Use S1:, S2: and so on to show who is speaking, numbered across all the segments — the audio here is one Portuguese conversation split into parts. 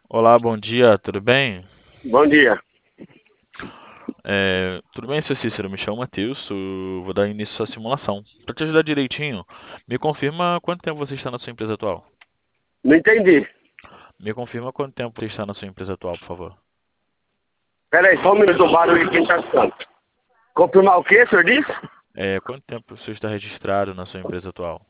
S1: Olá, bom dia, tudo bem?
S2: Bom dia.
S1: Tudo bem, seu Cícero? Me chamo Matheus, vou dar início à simulação. Para te ajudar direitinho, me confirma quanto tempo você está na sua empresa atual.
S2: Não entendi.
S1: Me confirma quanto tempo você está na sua empresa atual, por favor.
S2: Pera aí, só um minuto do barulho que tá ficando. Confirmar o quê, o senhor disse?
S1: Quanto tempo você está registrado na sua empresa atual?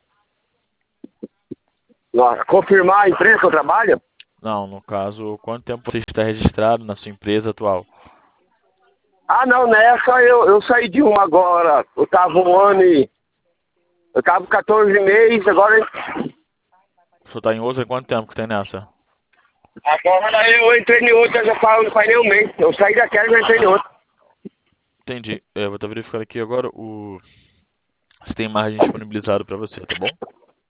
S2: Nossa, confirmar a empresa que eu trabalho?
S1: Não, no caso, quanto tempo você está registrado na sua empresa atual?
S2: Ah, não, nessa eu saí de uma agora. Eu tava um ano e... Eu tava com 14 meses, agora...
S1: Você está em outra há quanto tempo que tem nessa?
S2: Agora eu entrei em outra, já não faz nem um mês. Eu saí daquela e já entrei em outra.
S1: Entendi. Vou estar verificando aqui agora se tem margem disponibilizado para você, tá bom?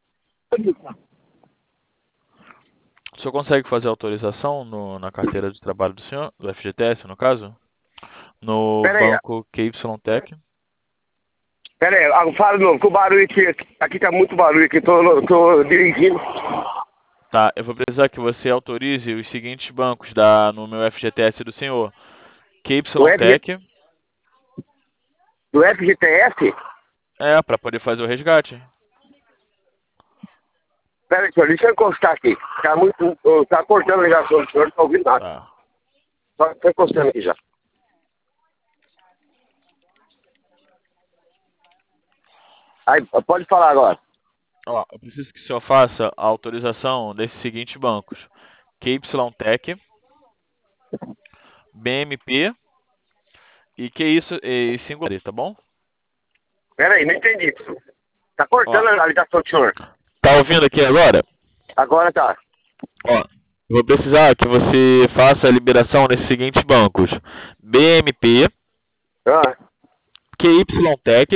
S1: O senhor consegue fazer autorização na carteira de trabalho do senhor, do FGTS, no caso? No
S2: Pera
S1: banco KYTech?
S2: aí, fala de novo, que o barulho aqui tá muito barulho aqui, tô dirigindo.
S1: Tá, eu vou precisar que você autorize os seguintes bancos no meu FGTS do senhor.
S2: Do, F,
S1: KYTech,
S2: do FGTS?
S1: para poder fazer o resgate.
S2: Pera aí, senhor, deixa eu encostar aqui. Tá cortando a ligação do senhor, não tá ouvindo nada.
S1: Tá.
S2: Só tô encostando aqui já. Aí, pode falar agora.
S1: Ó, eu preciso que o senhor faça a autorização desses seguintes bancos. KYTech, BMP e que isso, e Singular, tá bom?
S2: Pera aí, não entendi. Tá
S1: Ó,
S2: cortando a ligação do senhor.
S1: tá ouvindo aqui agora?
S2: Agora tá.
S1: Ó, eu vou precisar que você faça a liberação nesses seguintes bancos: BMP,
S2: Ah,
S1: KYTech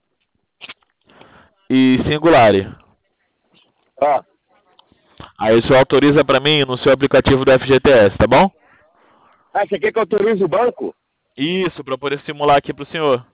S1: e Singular.
S2: ah.
S1: Aí o senhor autoriza para mim no seu aplicativo do FGTS, tá bom?
S2: Ah, você quer que eu autorize o banco?
S1: Isso, para poder simular aqui pro senhor.